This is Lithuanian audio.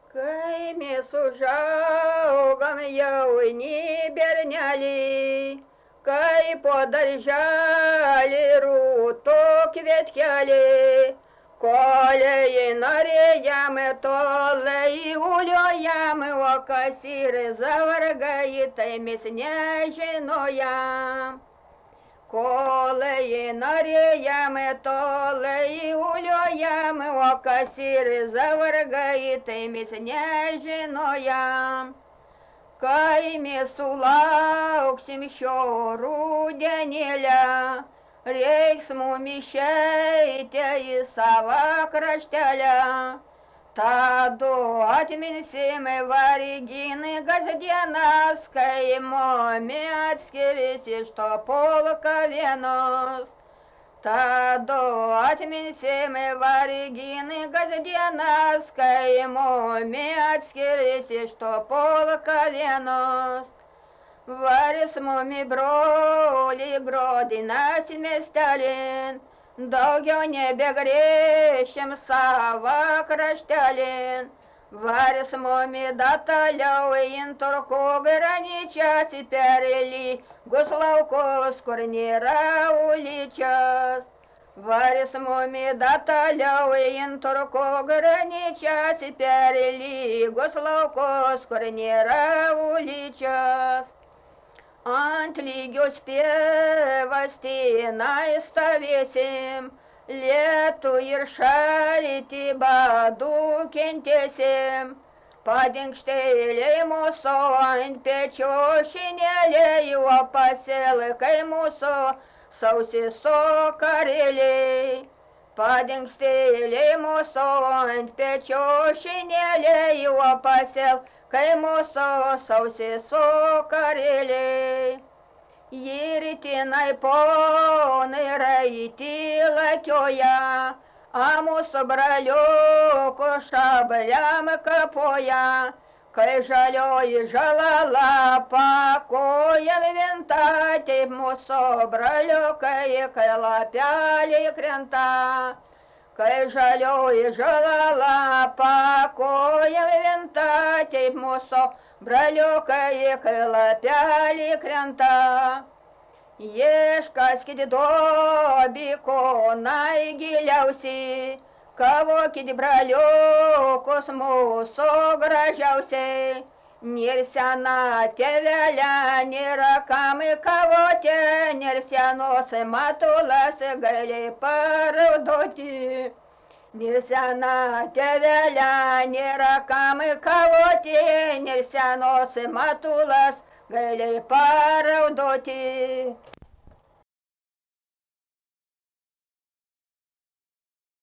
Kai mes užaugam jauni berneliai, kai po darželį rūto kvietkeliai, kolei norėjam, tolai uliojam, o kas yra zavargai, tai mes nežinojam. Kolei norėjam, tolai uliojam, o kas yra zavargai, tai mes nežinojam. Kai mes sulauksim šio rudenėlio, reiks mum išeiti į savo kraštelę. Tadu atminsim varginai kasdienas, kai mumi atskiris iš to pulko vienos. Tadu atminsim varginai kasdienas, kai mumi atskiris iš to pulko vienos. Varis mumi broliai Grodinas miestelin, daugiau nebegrįšim savo kraštelin. Varis mumi dataliau in turkų graničias per lygus laukus, kur nėra uličias. Varis mumi dataliau in turkų graničias per lygus laukus, kur nėra uličias. Ant lygios pievas tenai stovėsim, lietų ir šaltį badų kentėsim. Padinkštėliai mūsų ant pečių šinėliai, o pasilkai mūsų sausiso karėliai. Padinkštėliai mūsų ant pečių šinėliai, o pasilkai mūsų sausiso karėliai. Ir tenai ponai raiti lakioja, a mūsų braliukų šabliam kapoja. Kai žalioji žalala pakojam venta, taip mūsų braliukai, kai lapeliai krenta. Kai žalioji žalala pakojam venta, taip mūsų braliukai, kai lapeliai krenta. Ieškaskit dobiko nai giliausiai, kavokit braliukus mūsų gražiausiai. Nėr sena tėvelė, nėra kam kavoti, nėr senos matulas gali parduoti. Nėr sena tėvelė, nėra kam kavoti, nėr senos matulas gali parduoti.